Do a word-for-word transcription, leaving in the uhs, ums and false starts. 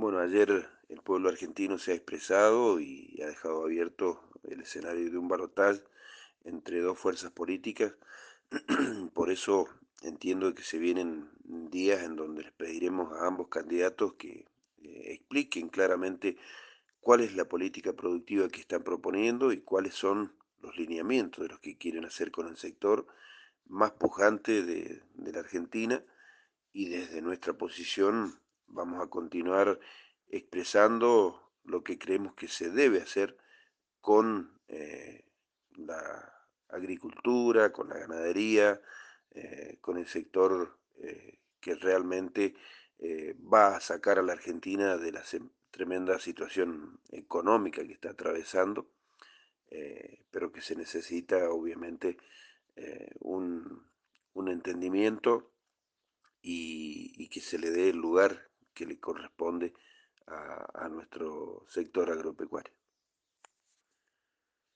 Bueno, ayer el pueblo argentino se ha expresado y ha dejado abierto el escenario de un balotaje entre dos fuerzas políticas. Por eso entiendo que se vienen días en donde les pediremos a ambos candidatos que eh, expliquen claramente cuál es la política productiva que están proponiendo y cuáles son los lineamientos de los que quieren hacer con el sector más pujante de, de la Argentina, y desde nuestra posición vamos a continuar expresando lo que creemos que se debe hacer con eh, la agricultura, con la ganadería, eh, con el sector eh, que realmente eh, va a sacar a la Argentina de la tremenda situación económica que está atravesando, eh, pero que se necesita obviamente eh, un, un entendimiento y, y que se le dé el lugar que le corresponde a, a nuestro sector agropecuario.